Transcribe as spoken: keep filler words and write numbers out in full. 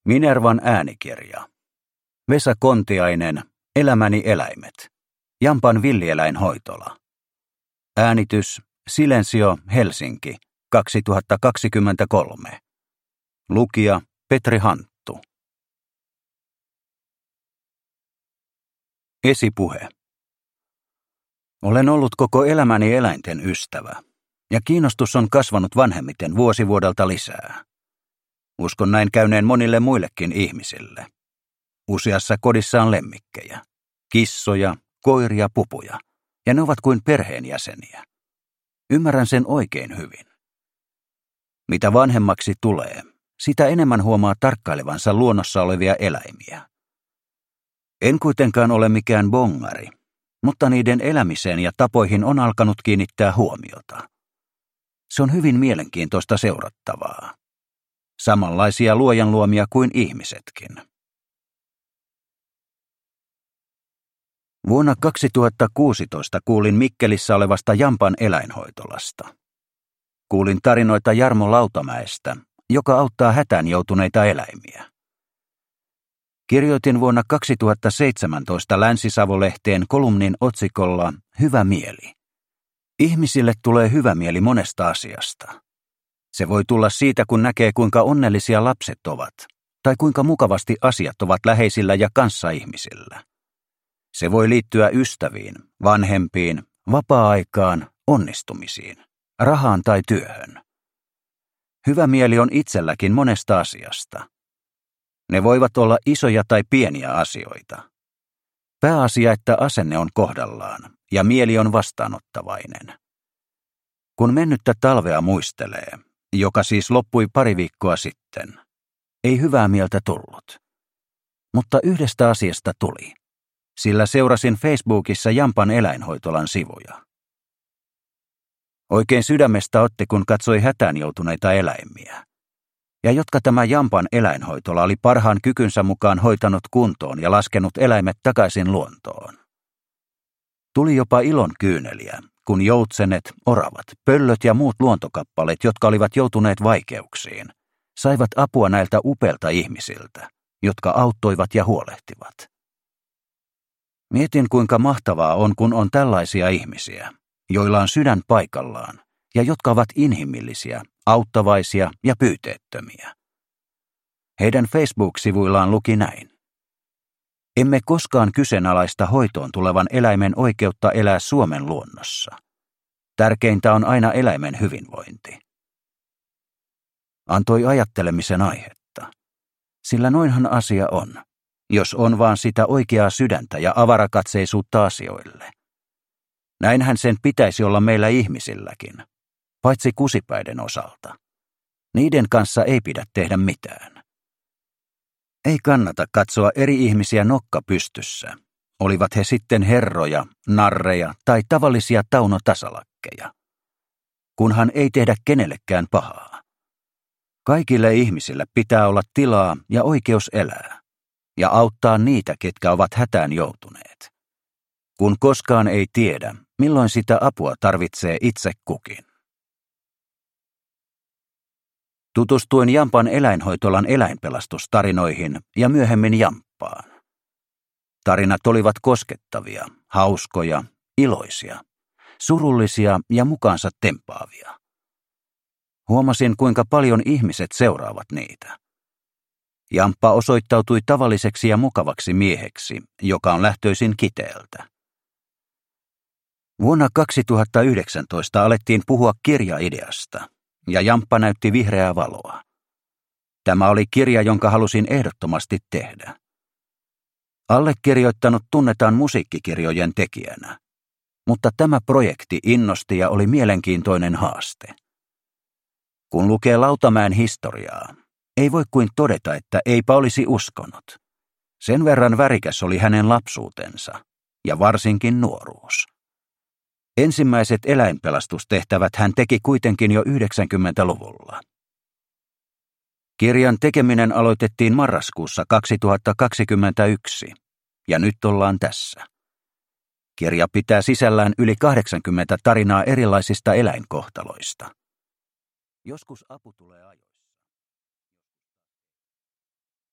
Minervan äänikirja. Vesa Kontiainen, Elämäni eläimet. Jampan villieläinhoitola. Äänitys Silensio, Helsinki, kaksituhattakaksikymmentäkolme. Lukija Petri Hanttu. Esipuhe. Olen ollut koko elämäni eläinten ystävä, ja kiinnostus on kasvanut vanhemmiten vuosi vuodelta lisää. Uskon näin käyneen monille muillekin ihmisille. Useassa kodissa on lemmikkejä, kissoja, koiria, pupuja, ja ne ovat kuin perheenjäseniä. Ymmärrän sen oikein hyvin. Mitä vanhemmaksi tulee, sitä enemmän huomaa tarkkailevansa luonnossa olevia eläimiä. En kuitenkaan ole mikään bongari, mutta niiden elämiseen ja tapoihin on alkanut kiinnittää huomiota. Se on hyvin mielenkiintoista seurattavaa. Samanlaisia luojan luomia kuin ihmisetkin. Vuonna kaksituhattakuusitoista kuulin Mikkelissä olevasta Jampan eläinhoitolasta. Kuulin tarinoita Jarmo Lautamäestä, joka auttaa hätään joutuneita eläimiä. Kirjoitin vuonna kaksituhattaseitsemäntoista Länsi-Savo-lehteen kolumnin otsikolla Hyvä mieli. Ihmisille tulee hyvä mieli monesta asiasta. Se voi tulla siitä, kun näkee, kuinka onnellisia lapset ovat, tai kuinka mukavasti asiat ovat läheisillä ja kanssaihmisillä. Se voi liittyä ystäviin, vanhempiin, vapaa-aikaan, onnistumisiin, rahaan tai työhön. Hyvä mieli on itselläkin monesta asiasta. Ne voivat olla isoja tai pieniä asioita. Pääasia, että asenne on kohdallaan ja mieli on vastaanottavainen. Kun mennyttä talvea muistelee, joka siis loppui pari viikkoa sitten, ei hyvää mieltä tullut. Mutta yhdestä asiasta tuli, sillä seurasin Facebookissa Jampan eläinhoitolan sivuja. Oikein sydämestä otti, kun katsoi hätään joutuneita eläimiä, ja jotka tämä Jampan eläinhoitola oli parhaan kykynsä mukaan hoitanut kuntoon ja laskenut eläimet takaisin luontoon. Tuli jopa ilon kyyneliä, kun joutsenet, oravat, pöllöt ja muut luontokappaleet, jotka olivat joutuneet vaikeuksiin, saivat apua näiltä upeilta ihmisiltä, jotka auttoivat ja huolehtivat. Mietin, kuinka mahtavaa on, kun on tällaisia ihmisiä, joilla on sydän paikallaan ja jotka ovat inhimillisiä, auttavaisia ja pyyteettömiä. Heidän Facebook-sivuillaan luki näin. Emme koskaan kyseenalaista hoitoon tulevan eläimen oikeutta elää Suomen luonnossa. Tärkeintä on aina eläimen hyvinvointi. Antoi ajattelemisen aihetta, sillä noinhan asia on, jos on vaan sitä oikeaa sydäntä ja avarakatseisuutta asioille. Näinhän sen pitäisi olla meillä ihmisilläkin, paitsi kusipäiden osalta. Niiden kanssa ei pidä tehdä mitään. Ei kannata katsoa eri ihmisiä nokka pystyssä, olivat he sitten herroja, narreja tai tavallisia taunotasalakkeja. Kunhan ei tehdä kenellekään pahaa. Kaikille ihmisille pitää olla tilaa ja oikeus elää, ja auttaa niitä, ketkä ovat hätään joutuneet. Kun koskaan ei tiedä, milloin sitä apua tarvitsee itse kukin. Tutustuin Jampan eläinhoitolan eläinpelastustarinoihin ja myöhemmin Jamppaan. Tarinat olivat koskettavia, hauskoja, iloisia, surullisia ja mukaansa tempaavia. Huomasin, kuinka paljon ihmiset seuraavat niitä. Jamppa osoittautui tavalliseksi ja mukavaksi mieheksi, joka on lähtöisin Kiteeltä. Vuonna kaksituhattayhdeksäntoista alettiin puhua kirjaideasta, ja Jamppa näytti vihreää valoa. Tämä oli kirja, jonka halusin ehdottomasti tehdä. Allekirjoittanut tunnetaan musiikkikirjojen tekijänä, mutta tämä projekti innosti ja oli mielenkiintoinen haaste. Kun lukee Lautamäen historiaa, ei voi kuin todeta, että eipä olisi uskonut. Sen verran värikäs oli hänen lapsuutensa, ja varsinkin nuoruus. Ensimmäiset eläinpelastustehtävät hän teki kuitenkin jo yhdeksänkymmentäluvulla. Kirjan tekeminen aloitettiin marraskuussa kaksituhattakaksikymmentäyksi, ja nyt ollaan tässä. Kirja pitää sisällään yli kahdeksankymmentä tarinaa erilaisista eläinkohtaloista. Joskus apu tulee ajoissa.